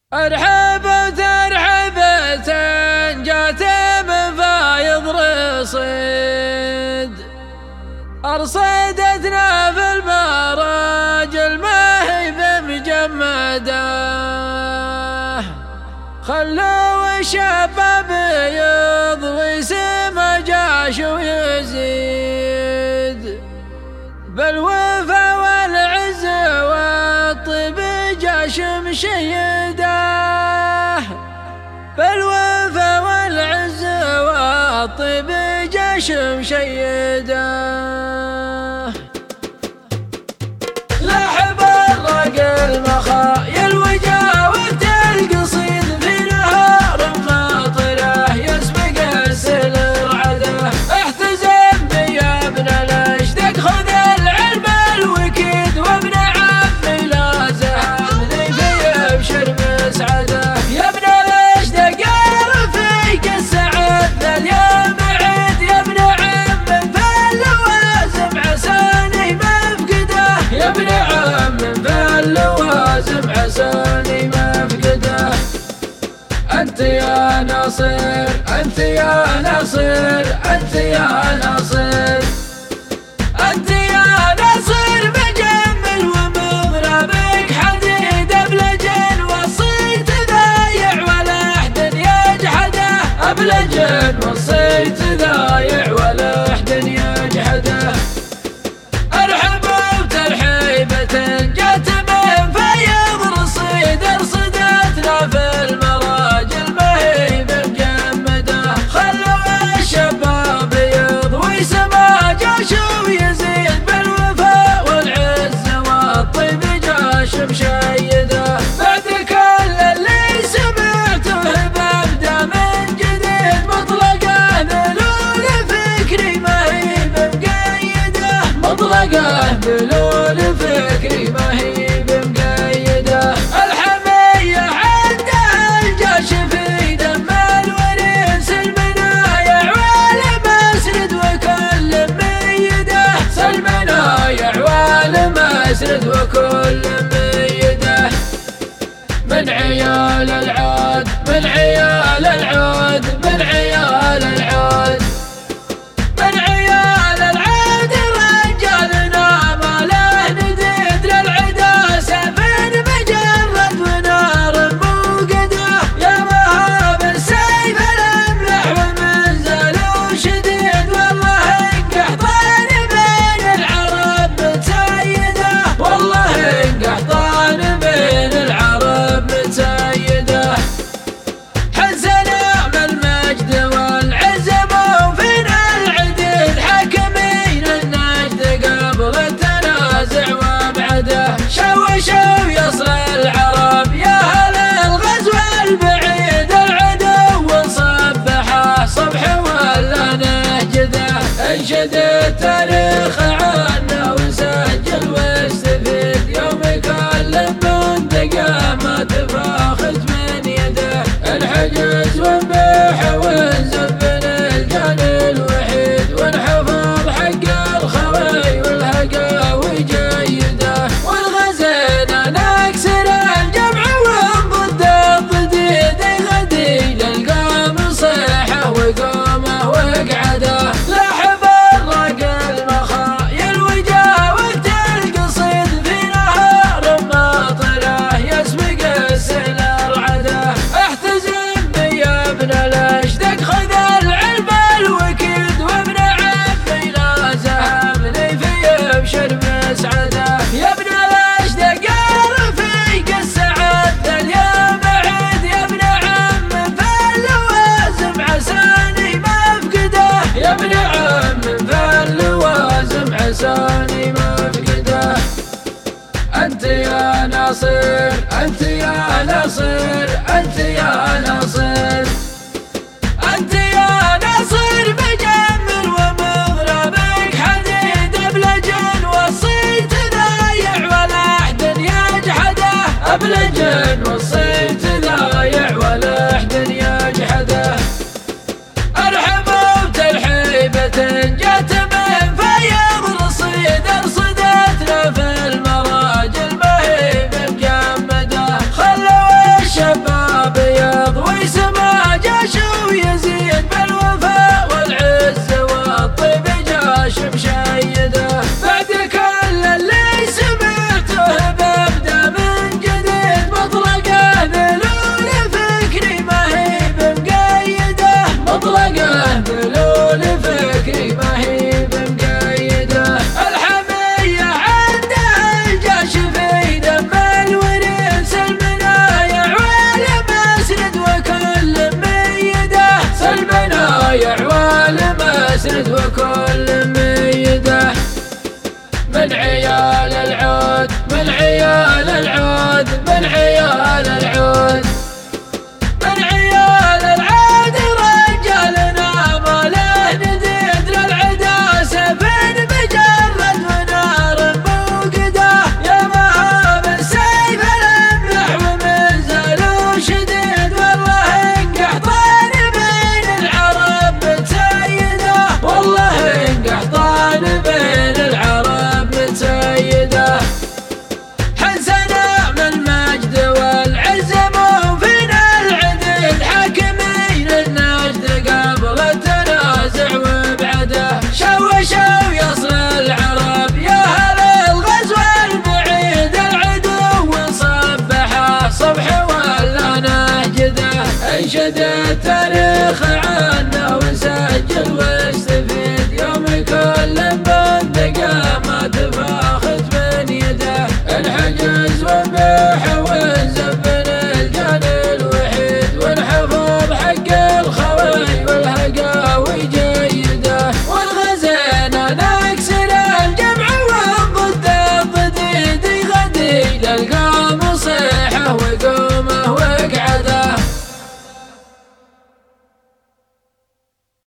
أرحب ترحبة جات من فايض رصيد، أرصدتنا في المراجل ما هي بمجمدة، خلوا الشباب يضوي سما جاش ويزيد، بالوفا والعز والطيب جاش مشيده، بالوفا والعز والطيب جاش مشيده. لاحب الرقل مخايل وجاوبت القصيد في نهار ماطره يسبق السلر عده، احتزم بي يا ابن الاشتق خذ العلم الوكيد، وابن عمي لا زهمني في ابشر مسعده، يا ابن الاشتق رفيق السعد اليوم عيد، يا ابن عم فاللوازم عساني مفقده، يا ابن عم فاللوازم عساني مفقده. أنت يا ناصر أنت يا ناصر أنت يا ناصر أنت يا ناصر مجمل ومضربك حديد أبلجن، وصيت ضايع ولا أحد يجحده، أبلجن وصيت ضايع ولا أحد يجحده. أرحب بترحيبة جات من فايض رصيد، أرصدتنا في المراجل ما هي بمجمده، خلوا الشباب يضوي سما جاش ويزيد، بالوفا والعز والطيب جاش مشيده. بعد كل اللي سمعته ببدا من جديد، مطلقه بلول فكري ما هي بمقيده، مطلقه بلول فكري ما هي بمقيده. الحمية عندها الجاش في دم الوريث، المنايع والمسرد وكل ميده، المنايع والمسرد وكل ميده. من عيال العود من عيال العود من عيال العود من عيال العود، رجالنا ما له نديد، للعدا سيف مجرد ونار موقده، يا مهاب السيف الاملح ومنزل وشديد، والله انقحطان بين العرب متسيده، والله انقحطان بين العرب متسيده. حزنا من المجد والعز موفينا العديد، حاكمين النجد قبل التنازع وابعده، شوشوا يصل العرب يا اهل الغزو البعيد، العدو صبحه صبح ولا نهجده، انشد التاريخ عنا وسجل واستفيد، يوم كل منطقه ما تفاخت من يده، الحجز ونبيح ونزبن الجان الوحيد، ونحفظ حق الخوي والهقاوي جيده، والغزينا نكسر الجمع ونضد الضديد، غدي للقوم صيحه وقومه وقعده. لاحب الرقل مخايل وجاوبت القصيد في نهار ماطره يسبق السلر عده، احتزم بي يا ابن الاشتق خذ العلم الوكيد، وابن عمي لا زهمني في ابشر مسعده، يا ابن الاشتق رفيق السعد اليوم عيد، يا ابن عم فاللوازم عساني مفقده، يا ابن عم فاللوازم عساني مفقده. أنت يا ناصر أنت يا ناصر أنت يا ناصر أنت يا ناصر مجمل ومضربك حديد أبلجن، وصيت ضايع ولا أحد يجحده، أبلجن وصيت ضايع ولا أحد يجحده. أرحب بترحيبة جات من فايض رصيد، أرصدتنا في المراجل ما هي بمجمده، خلوا الشباب يض ويسمى جاش ويزيد بالوفاء والعز والطيب جاش مشيده بعد كل اللي سمعته ببدا من جديد مطلقه بلول فكري ما هي بمقيده مطلقه بلول فكري ما هي بمقيده الحمية عندها الجاش في دم الوريد سلمنا يعوال مسند وكل ميده سلمنا يعوال مسند وكل ميده من عيال العود من عيال العود من عيال العود من عيال العود رجالنا ما له نديد للعدا سيف مجرد ونار موقده يا مهاب السيف الاملح ومنزل شديد والله انقحطان بين العرب متسيده والله انقحطان بين العرب متسيده حسنا من المجد والعز مو فينا العدل حاكمين النجد قبل التنازع وبعده شوشوا يصل العرب يا هل الغزو البعيد العدو صبح صبح ولا نهجده انشد التاريخ